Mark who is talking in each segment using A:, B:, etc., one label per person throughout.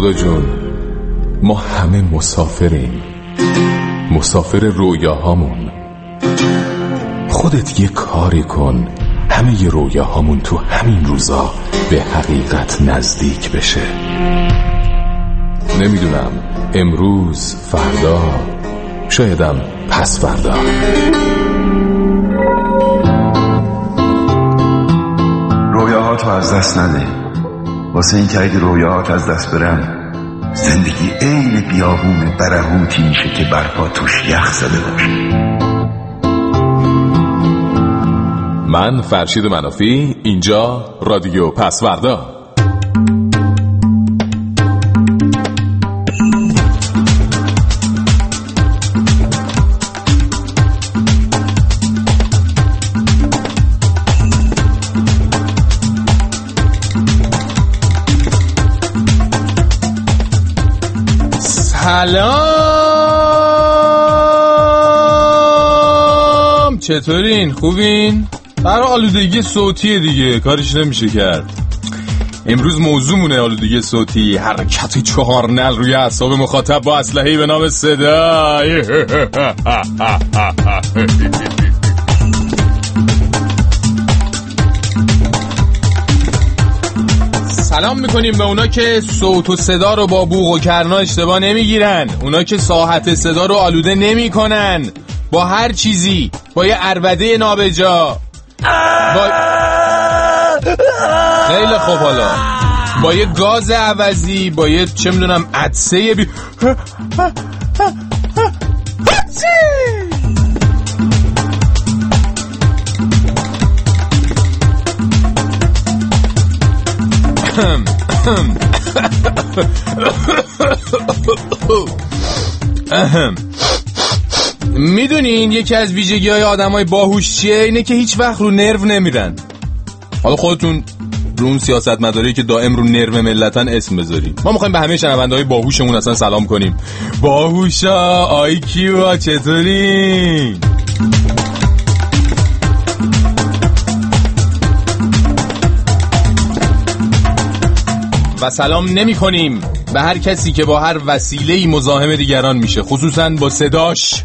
A: خدا جون، ما همه مسافریم، مسافر رویاهامون. خودت یه کاری کن همه ی رویاهامون تو همین روزا به حقیقت نزدیک بشه. نمیدونم امروز، فردا، شایدم پس فردا.
B: رویاهاتو از دست نده، واسه این که اگه رویاهات از دست برن زندگی عین بیابون برهوتی میشه که برپا توش یخ زده باشه.
A: من فرشید منافی، اینجا رادیو پسوردا.
C: سلام، چطورین؟ خوبین؟ برای آلودگی صوتی دیگه کارش نمیشه کرد. امروز موضوعمونه آلودگی صوتی، حرکت 4 نل روی اعصاب مخاطب با اسلحه‌ای به نام صدا. سلام میکنیم به اونا که صوت و صدا رو با بوق و کرنا اشتباه نمیگیرن، اونا که ساحت صدا رو آلوده نمیکنن با هر چیزی، با یه عربده نابجا، خیلی خوب، حالا با یه گاز عوضی، با یه چه میدونم عدسه میدونین یکی از ویژگی های آدم های باهوش چیه؟ اینه که هیچ وقت رو نرو نمیرن. حالا خودتون رو اون سیاست مداری که دائم رو نرو ملتن اسم بذارین. ما میخوایم به همه شنونده های باهوشمون اصلا سلام کنیم. باهوشا، آی کیوا، چطورین؟ و سلام نمی کنیم به هر کسی که با هر وسیله‌ای مزاحم دیگران میشه، خصوصا با صداش.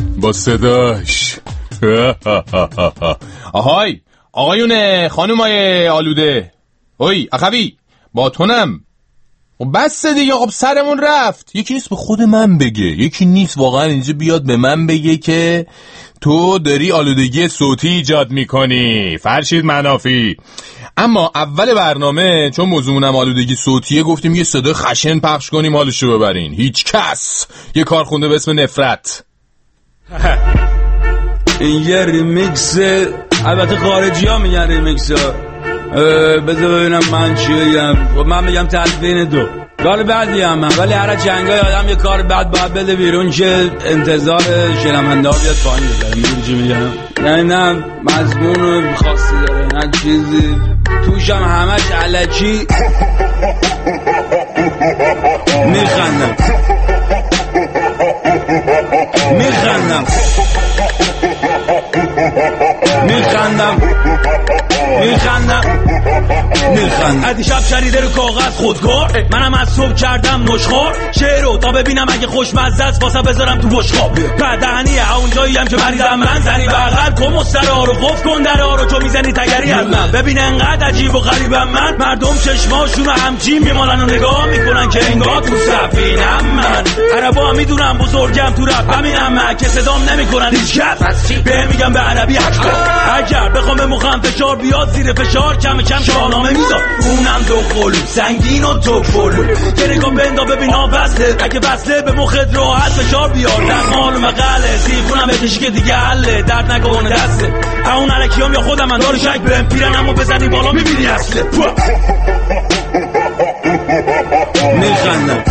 C: آهای آقایون خانومای آلوده، اوی اخوی با تونم. بس دیگه، خب سرمون رفت. یکی نیست به خود من بگه، یکی نیست واقعا اینجا بیاد به من بگه که تو داری آلودگی صوتی ایجاد میکنی، فرشید منافی. اما اول برنامه چون موضوعمونم آلودگی صوتیه، گفتیم یه صدای خشن پخش کنیم حالشو ببرین. هیچ کس یه کارخونده به اسم نفرت.
D: این یه ریمیکس، البته خارجی ها میگن ریمیکس ها. بذار ببینم من چی بگم. من میگم تلفین دو کار بعدی هم من، ولی هر جنگای آدم یه کار بعد باید بده بیرون که انتظار شنونده ها بیاد پایین بذاره. میدونی چی میگم؟ یعنی نه مضمون خاصی داره نه چیزی توش، هم همش علکی میخندم ادی شب شریده رو کاغذ خودکار، منم از صبح کردم نشخار شعرو تا ببینم اگه خوشمزه است واسه بذارم تو بشقاب. بعدهنیه اونجایی هم که مریضم من، زنی بغل کن مسترها رو قفل کن درها رو، تو میزنی تگری از من. ببین انقدر عجیب و غریبم من، مردم چشماشون رو همچین میمالن و نگاه میکنن که انگار تو سفینم من. عربا هم میدونم بزرگم تو رپ، همینم من که صدام نمیکنن هیچ کس. به میگم به عربی اگر بخوام به مخم فشار بیاد زیر فشار، کم کم شاهنامه میذار، اونم دو قلوب سنگین و تو قلوب. که نگاه بندا ببین وصله، اگه وصله به مخت راحت فشار بیار. در مال مقاله سیفونم بکشی که دیگه حله، درد نکنه دسته اون علکیام یا خودم من دارو شک برم پیرن، اما بزنی بالا میبینی اصله. میخندم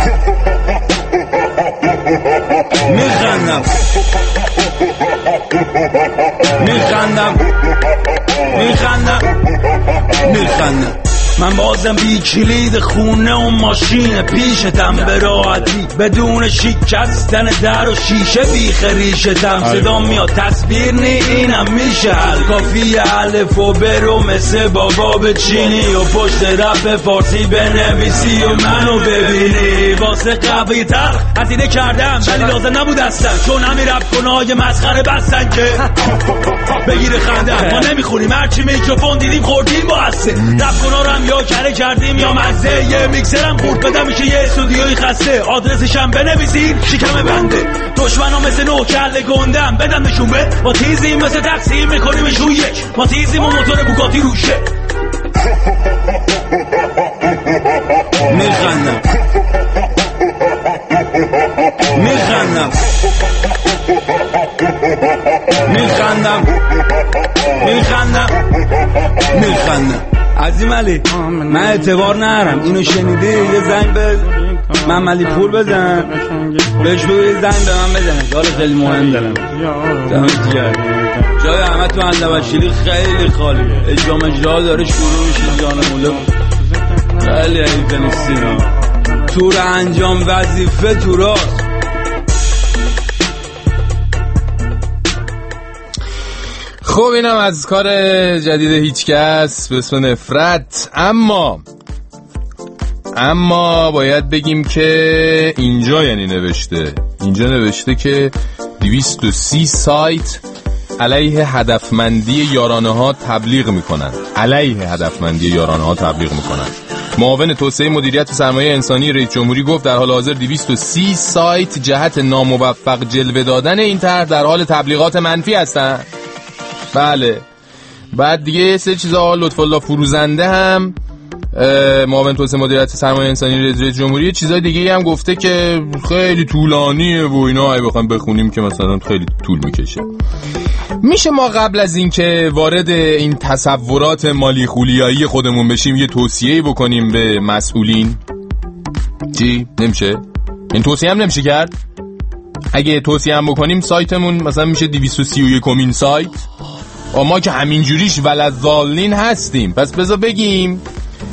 D: من بازم بی کلید خونه و ماشین پیشتم به راحتی بدون شکستن در و شیشه بی خریشتم. صدا میاد تصویر نی اینم میشه حل، کافی الف و برو مثل بابا به چینی و پشت رپ فارسی بنویسی و منو ببینی. واسه قهوه تر هزینه کردم ولی لازم نبود اصلا، چون همین رپ کنای مسخره بستن که بگیره خندم. ما نمیخونیم هرچی میکروفون دیدیم خوردیم با هسته، رپ کنا رو هم یا کره کردیم یا مزه. یه میکسرم خورد بدم میشه یه استودیوی خسته، آدرسشم بنویسین شکم بنده. دشمنا مثل نو کله گندم بدم نشون به ما تیزیم مثل تقسیم میکنیمش روی یک، ما تیزیم و موتور بوگاتی روشه. میخندم میخندم میخندم میخندم میخندم. عظیم علی من اعتبار نرم، اینو شنیدی یه زنگ به من علی پول بزن بهش بگو یه زنگ به من بزنه، داره خیلی مهم دارم. دمت گرم. جای همه تو اندوشیری خیلی خالیه، اجرا داره شروع میشه. جانموله خیلی حیفه نیستینا، تور انجام وظیفه تو راست.
C: خب اینم از کار جدید هیچکس به اسم نفرت. اما باید بگیم که اینجا یعنی اینجا نوشته که 230 سایت علیه هدفمندی یارانه ها تبلیغ میکنن. معاون توسعه مدیریت و سرمایه انسانی رئیس جمهوری گفت در حال حاضر 230 سایت جهت ناموفق جلوه دادن این طرح در حال تبلیغات منفی هستند. بله. بعد دیگه یه سری چیزا لطفالله فروزنده هم معاون توسعه مدیریت سرمایه انسانی رئیس جمهوری چیزای دیگه هم گفته که خیلی طولانیه و اینا، اگه بخوایم بخونیم که مثلا خیلی طول میکشه. میشه ما قبل از این که وارد این تصورات مالی خولیایی خودمون بشیم یه توصیه‌ای بکنیم به مسئولین؟ چی؟ نمیشه؟ این توصیه هم نمیشه کرد؟ اگه توصیه هم بکنیم سایتمون مثلا میشه 231مین سایت و ما که همینجوریش ولضالین هستیم. پس بذار بگیم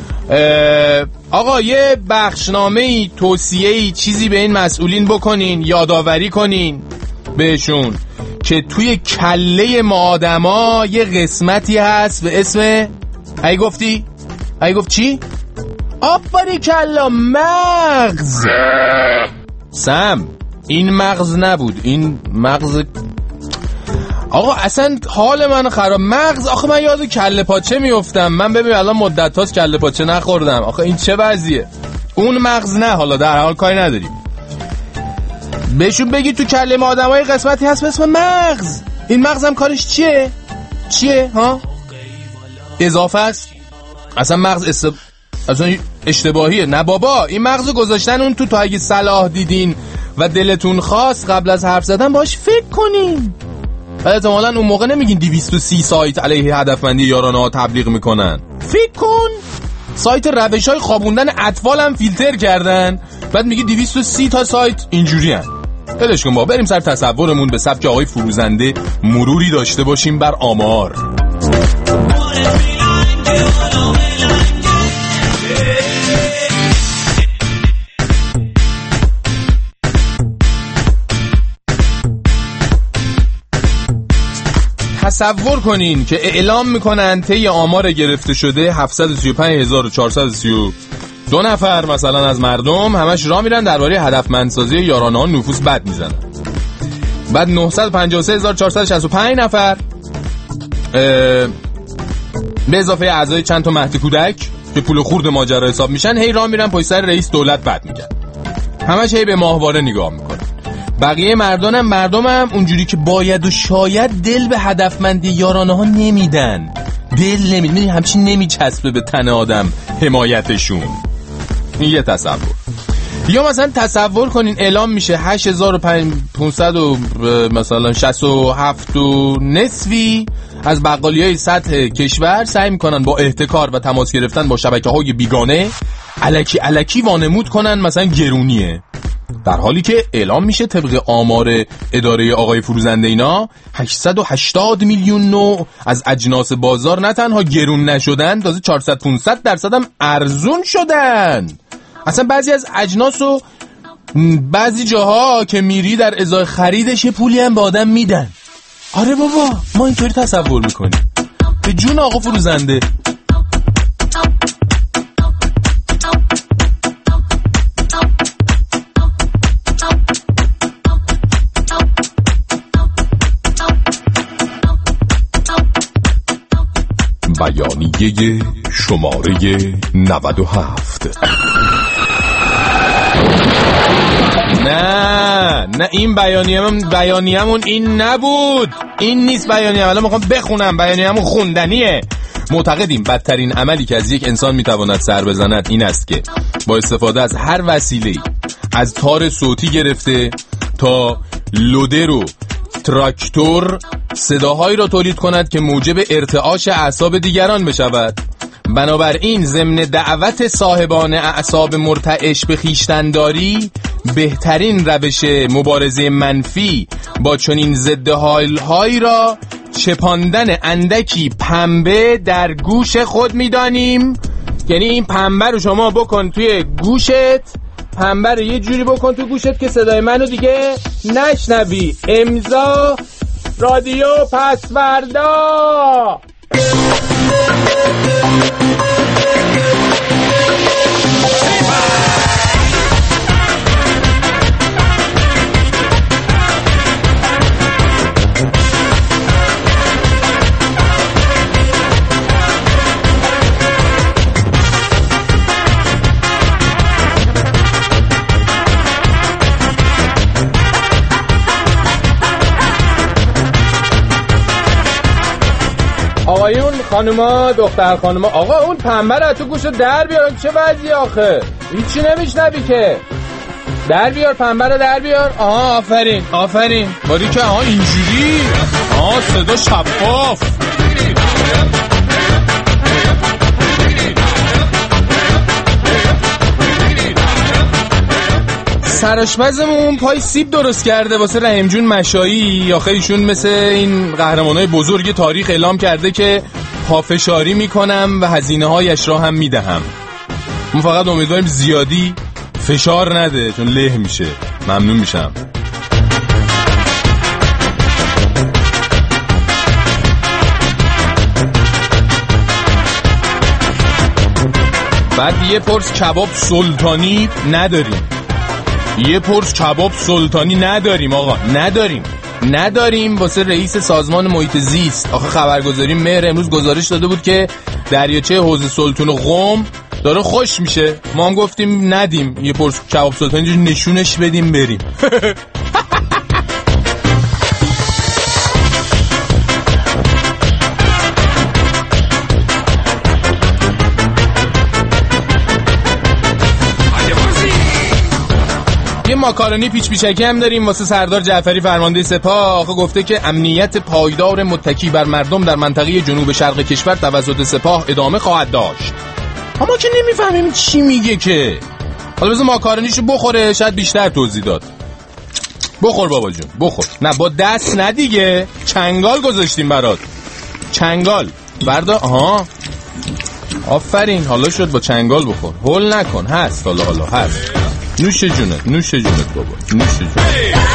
C: آقا یه بخشنامه‌ای، توصیه‌ای، چیزی به این مسئولین بکنین، یادآوری کنین بهشون که توی کله ما آدما یه قسمتی هست به اسم ای گفت چی؟ آفری کلا مغز. سم این مغز نبود، این مغز. آقا اصلا حال من خراب. مغز آخه من یاد کله پاچه میافتم. من ببین الان مدت هاست کله پاچه نخوردم. آخه این چه وضعیه؟ اون مغز نه. حالا در حال کاری نداریم. بهشون بگی تو کله ما آدمای قسمتی هست به اسم مغز. این مغز هم کارش چیه ها؟ اضافه است. اصلا مغز اصلا اشتباهیه. نه بابا، این مغزو گذاشتن اون تو تا اگه صلاح دیدین و دلتون خواست قبل از حرف زدن باش فکر کنین. احتمالاً اون موقع نمیگین 230 سایت علیه هدفمندی یارانه ها تبلیغ میکنن. فکر کن سایت روش‌های خوابوندن اطفال هم فیلتر کردن، بعد میگی 230 تا سایت اینجوری هن. ولش کن بریم سر تصورمون به سبک آقای فروزنده مروری داشته باشیم بر آمار. تصور کنین که اعلام میکنن طی آمار گرفته شده 735432 نفر مثلا از مردم همش راه میرن درباره هدفمندسازی یارانه ها نفوس بد میزنن. بعد 953465 نفر به اضافه اعضای چند تا مهد کودک که پول خورد ماجرا حساب میشن هی راه میرن پشت سر رئیس دولت بد میگن. همش هی به ماهواره نگاه میکنن. بقیه مردمم اونجوری که باید و شاید دل به هدفمندی یارانه ها نمیدن. دل نمیدن، همچین نمیچسبه به تن آدم حمایتشون. این یه تصور. یا مثلا تصور کنین اعلام میشه 8500 مثلا 67 و نصفی از بقالیای سطح کشور سعی میکنن با احتکار و تماس گرفتن با شبکه‌های بیگانه الکی وانمود کنن مثلا گرونیه. در حالی که اعلام میشه طبق آمار اداره آقای فروزنده اینا 880 میلیون نوع از اجناس بازار نه تنها گرون نشدن، تازه 400-500% هم ارزون شدن. اصلا بعضی از اجناس و بعضی جاها که میری در ازای خریدش یه پولی هم به آدم میدن. آره بابا، ما اینطوری تصور میکنیم. به جون آقا فروزنده.
A: بیانیه شماره 97.
C: نه این بیانیه‌مون این نبود. این نیست بیانیه. الان میخوام بخونم. بیانیه‌مون خوندنیه. معتقدیم بدترین عملی که از یک انسان میتواند سر بزند این است که با استفاده از هر وسیله‌ای، از تار صوتی گرفته تا لودر و تراکتور، صداهایی را تولید کند که موجب ارتعاش اعصاب دیگران بشود. بنابراین ضمن دعوت صاحبان اعصاب مرتعش به خویشتن‌داری، بهترین روش مبارزه منفی با چنین ضد حال‌هایی را چپاندن اندکی پنبه در گوش خود می‌دانیم. یعنی این پنبه رو شما بکن توی گوشت، پنبه رو یه جوری بکن تو گوشت که صدای منو دیگه نشنوی. امضا رادیو پسوردا. آقایون، خانوما، دختر خانوما، آقا اون پنبه رو تو گوشت در بیار. چه وضعی آخه؟ هیچی نمیشنوی که. در بیار پنبه رو، در بیار. آها، آفرین. باری که اینجوری. صدا شفاف. سرآشپزمون پای سیب درست کرده واسه رحیم جون مشایی. آخه ایشون مثل این قهرمانای بزرگ تاریخ اعلام کرده که پافشاری میکنم و هزینه هایش را هم میدهم. ما فقط امیدواریم زیادی فشار نده چون له میشه. ممنون میشم. بعد یه پرس کباب سلطانی نداریم. آقا نداریم واسه رئیس سازمان محیط زیست. آخه خبرگزاری مهر امروز گزارش داده بود که دریاچه حوض سلطان قم داره خوش میشه. ما هم گفتیم ندیم، یه پرس کباب سلطانی نشونش بدیم بریم. یه ماکارونی پیچ پیچکی هم داریم واسه سردار جعفری فرمانده سپاه. آخه گفته که امنیت پایدار متکی بر مردم در منطقه جنوب شرق کشور توسط سپاه ادامه خواهد داشت. اما که نمیفهمیم چی میگه که. حالا بذار ماکارونیشو بخوره، شاید بیشتر توضیح داد. بخور بابا جون، بخور. نه با دست نه دیگه، چنگال گذاشتیم برات. چنگال بردا. آها، آفرین، حالا شد با چنگال بخور. هول نکن، هست حالا هست. نوش جونت بابا، نوش جونت.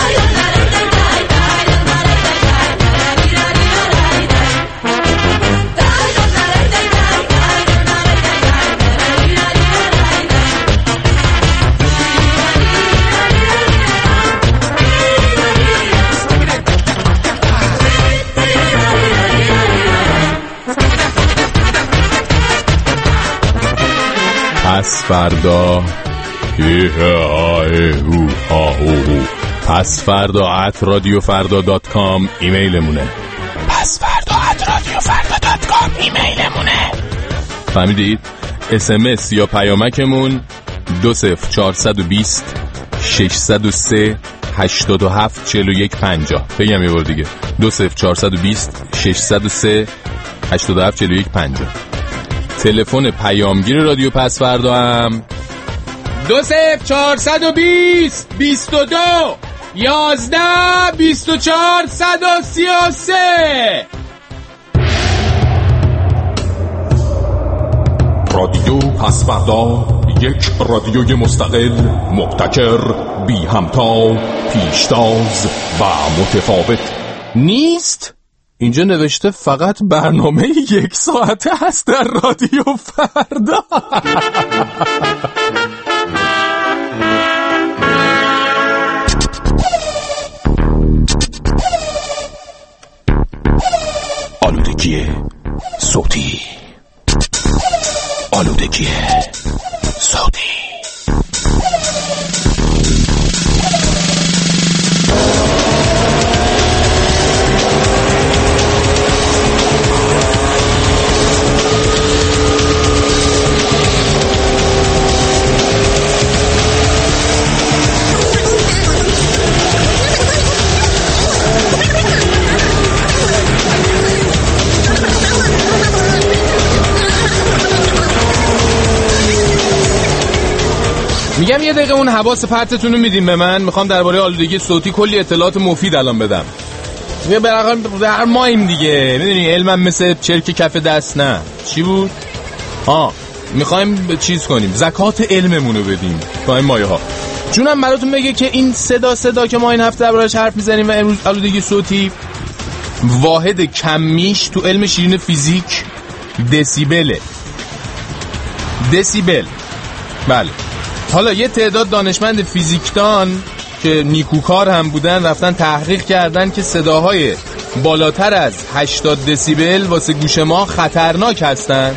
C: پس فردا پس فردا @radiofarda.com ایمیلمونه. پس فردا @radiofarda.com ایمیلمونه. فهمیدید؟ SMS یا پیامکمون 20420 603 87 41 50. بگم یه بار دیگه 20420 603 87 41 50. تلفن پیامگیر رادیو پس فردا هم 20420 22 11 24 133.
A: رادیو پسوردا، یک رادیوی مستقل، مبتکر، بی همتا، پیشتاز و متفاوت
C: نیست؟ اینجا نوشته فقط برنامه 1 ساعته هست در رادیو فردا.
A: آلودگی صوتی، آلودگی صوتی.
C: میگم یه دقیقه اون حواس پرتتون رو میدیم به من. میخوام درباره آلودگی صوتی کلی اطلاعات مفید الان بدم. یه در مایم دیگه، میدونی علمم مثل چرک کف دست نه. چی بود؟ میخوایم چیز کنیم، زکات علممون رو بدیم با این مایه ها. جونم براتون بگه که این صدا که ما این هفته دربارش حرف میزنیم و امروز آلودگی صوتی، واحد کمیش تو علم شیرین فیزیک دسیبله. دسیبل. بله. حالا یه تعداد دانشمند فیزیکدان که نیکوکار هم بودن رفتن تحقیق کردن که صداهای بالاتر از 80 دسیبل واسه گوش ما خطرناک هستن.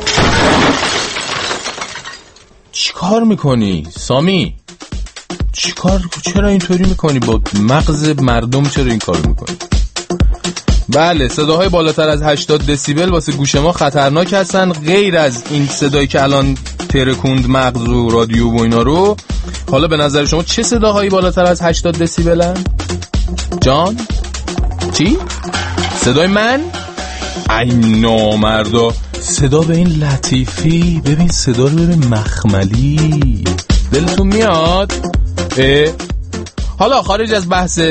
C: چی کار میکنی سامی؟ چرا اینطوری میکنی با مغز مردم؟ چرا این کار میکنی؟ بله، صداهای بالاتر از 80 دسیبل واسه گوش ما خطرناک هستن. غیر از این صدایی که الان ترکوند مغز و رادیو و اینا رو، حالا به نظر شما چه صداهایی بالاتر از 80 دسیبلن؟ جان؟ چی؟ صدای من؟ ای نامردا، صدا به این لطیفی، ببین صدا رو ببین مخملی، دلتون میاد؟ حالا خارج از بحث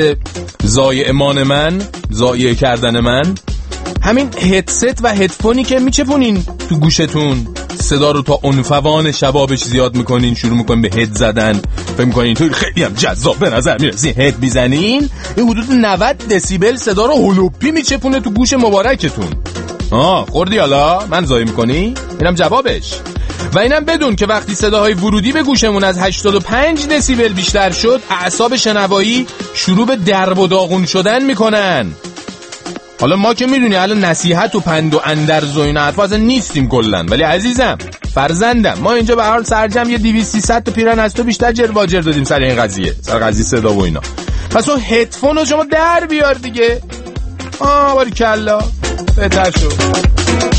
C: ضایع کردن من، همین هدست و هدفونی که میچپونین تو گوشتون، صدا رو تا عنفوان شبابش زیاد میکنین، شروع میکنین به هد زدن، فکر میکنین تو خیلی هم جذاب به نظر میرسین، هد میزنین، این حدود 90 دسیبل صدا رو هلوپی میچپونه تو گوش مبارکتون. خوردی حالا؟ من ضایع میکنی؟ اینم جوابش. و اینم بدون که وقتی صداهای ورودی به گوشمون از 85 دسیبل بیشتر شد، اعصاب شنوایی شروع به درب و داغون شدن میکنن. حالا ما که میدونی الان نصیحت و پند و اندرز و این حرفا اصلا نیستیم کلن، ولی عزیزم، فرزندم، ما اینجا به هر حال سرجم یه 200-300 تا پیرن از تو بیشتر جر دادیم سر این قضیه، سر قضیه صدا و اینا. پس اون هدفون رو شما در بیار دیگه. باریکلا، بهتر شد.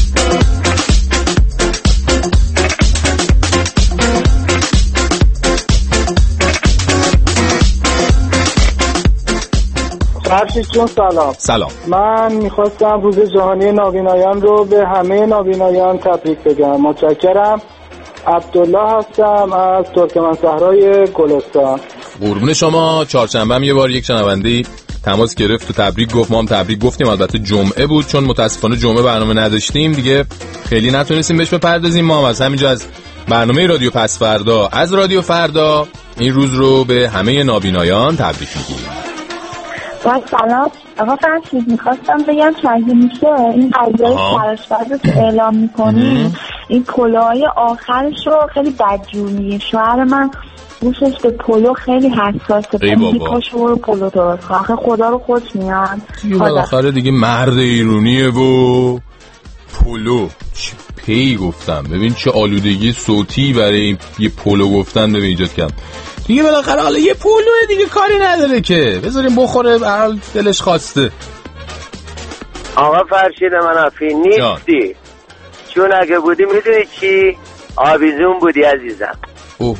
E: فرشید جون
C: سلام.
E: من میخواستم روز جهانی نابینایان رو به همه نابینایان تبریک بگم. متشکرم. عبدالله هستم از ترکمن صحرای گلستان.
C: قربون شما. چهارشنبه هم یه بار یک شنونده‌ای تماس گرفت و تبریک گفت، ما هم تبریک گفتیم. البته جمعه بود، چون متاسفانه جمعه برنامه نداشتیم دیگه، خیلی نتونستیم بهش بپردازیم. ما هم از همینجا از برنامه رادیو پس فردا، از رادیو فردا، این روز رو به همه نابینایان تبریک میگیم.
F: سلام آقا فرشید، میخواستم بگم که اگه میشه این قضیه سرشفرد رو که اعلام میکنیم، این پلوهای آخرش رو خیلی بدجوریه. شوهر من گوشش به پلو خیلی حساسه، پاشو برو پلو درست کن. آخه خدا رو خوش میاد.
C: بالاخره دیگه مرد ایرونیه و پلو چی پی گفتم. ببین چه آلودگی صوتی برای یه پلو گفتن ببین ایجاد کردم دیگه. بالاخره حالا یه پولوه دیگه، کاری نداره که بذاریم بخوره، هر دلش خواسته.
G: آقا فرشید منافی نیستی، چون اگه بودی میدونی چی؟ آویزون بودی عزیزم.
C: اوه.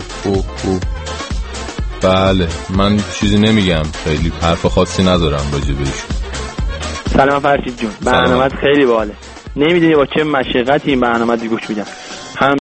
C: بله، من چیزی نمیگم، خیلی حرف خاصی ندارم راجع بهش.
H: سلام فرشید جون، برنامه‌ت خیلی باحاله. نمیدونی با چه مشقتی این برنامه رو گوش میدم.